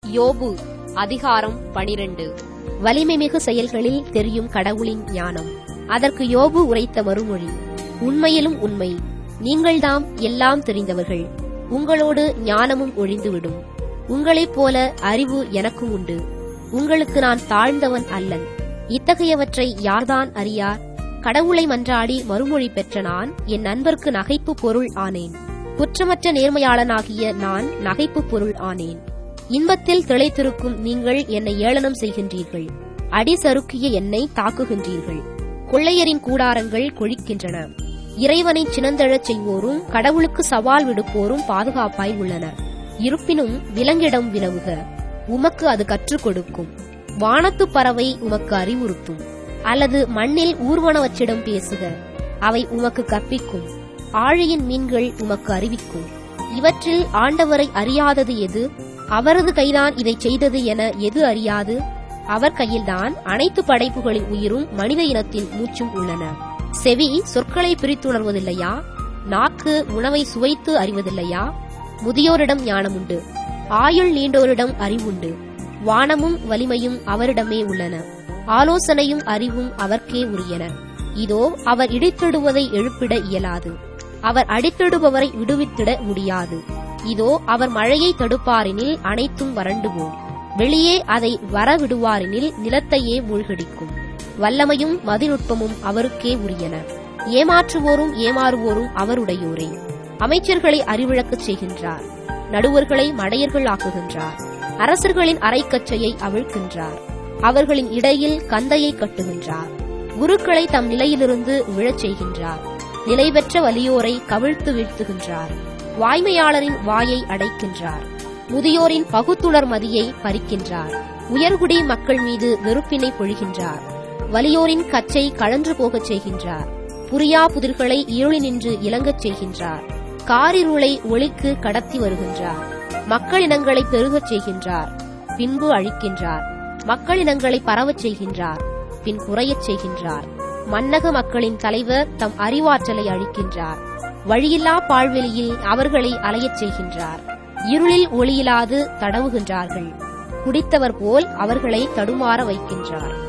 யோபு அதிகாரம் 12. வலிமைமிகு செயல்களில் தெரியும் கடவுளின் ஞானம். அதற்கு யோபு உரைத்த மறுமொழி: உண்மையிலும் உண்மை, நீங்கள்தாம் எல்லாம் தெரிந்தவர்கள். உங்களோடு ஞானமும் ஒழிந்துவிடும். உங்களைப் போல அறிவு எனக்கும் உண்டு. உங்களுக்கு நான் தாழ்ந்தவன் அல்லன். இத்தகையவற்றை யார்தான் அறியார்? கடவுளை மன்றாடி மறுமொழி பெற்ற நான் என் நண்பர்க்கு நகைப்பு பொருள் ஆனேன். குற்றமற்ற நேர்மையாளனாகிய நான் நகைப்பு பொருள் ஆனேன். இன்பத்தில் திளைத்திருக்கும் நீங்கள் என்னை ஏளனம் செய்கின்றீர்கள். அடி சறுக்கிய என்னை தாக்குகின்றீர்கள். கொள்ளையரின் கூடாரங்கள் கொழிக்கின்றன. இறைவனை சினந்தெழச் செய்வோரும் கடவுளுக்கு சவால் விடுப்போரும் பாதுகாப்பாய் உள்ளனர். இருப்பினும் விலங்கிடம் வினவுக, உமக்கு அது கற்றுக் கொடுக்கும். வானத்து பறவை உமக்கு அறிவுறுத்தும். அல்லது மண்ணில் ஊர்வனவற்றிடம் பேசுக, அவை உமக்கு கற்பிக்கும். ஆழியின் மீன்கள் உமக்கு அறிவிக்கும். இவற்றில் ஆண்டவரை அறியாதது எது? அவரது கைதான் இதைச் செய்தது என எது அறியாது? அவர் கையில்தான் அனைத்து படைப்புகளின் உயிரும் மனித இனத்தின் மூச்சும் உள்ளன. செவி சொற்களை பிரித்துணர்வதில்லையா? நாக்கு உணவை சுவைத்து அறிவதில்லையா? முதியோரிடம் ஞானம் உண்டு, ஆயுள் நீண்டோரிடம் அறிவுண்டு. வானமும் வலிமையும் அவரிடமே உள்ளன. ஆலோசனையும் அறிவும் அவர்க்கே உரியன. இதோ அவர் இடித்திடுவதை எழுப்பிட இயலாது. அவர் அடித்திடுபவரை விடுவித்திட முடியாது. இதோ அவர் மழையை தடுப்பாரெனில் அனைத்தும் வறண்டு போம். வெளியே அதை வரவிடுவாரெனில் நிலத்தையே மூழ்கடிக்கும். வல்லமையும் மதிநுட்பமும் அவருக்கே உரியன. ஏமாற்றுவோரும் ஏமாறுவோரும் அவருடையோரே. அமைச்சர்களை அறிவிழக்கச் செய்கின்றார். நடுவர்களை மடையர்கள் ஆக்குகின்றார். அரசர்களின் அரைக்கச்சையை அவிழ்க்கின்றார். அவர்களின் இடையில் கந்தையை கட்டுகின்றார். குருக்களை தம் நிலையிலிருந்து விழச் செய்கின்றார். நிலை பெற்ற வலியோரை கவிழ்த்து வீழ்த்துகின்றார். வாய்மையாளரின் வாயை அடைக்கின்றார். முதியோரின் பகுத்துணர் மதியை பறிக்கின்றார். உயர்குடி மக்கள் மீது வெறுப்பினை பொழிகின்றார். வலியோரின் கச்சை கழன்று போகச் செய்கின்றார். புரியா புதிர்களை இருளினின்று இலங்கச் செய்கின்றார். காரிருளை ஒளிக்கு கடத்தி வருகின்றார். மக்களினங்களை பெருகச் செய்கின்றார், பின்பு அழிக்கின்றார். மக்களினங்களை பரவச் செய்கின்றார், பின் குறையச் செய்கின்றார். மன்னக மக்களின் தலைவர் தம் அறிவாற்றலை அழிக்கின்றார். வழியில்லா பாழ்வெளியில் அவர்களை அலையச் செய்கின்றார். இருளில் ஒளியிலாது தடவுகின்றார்கள். குடித்தவர் போல் அவர்களை தடுமாற வைக்கின்றார்.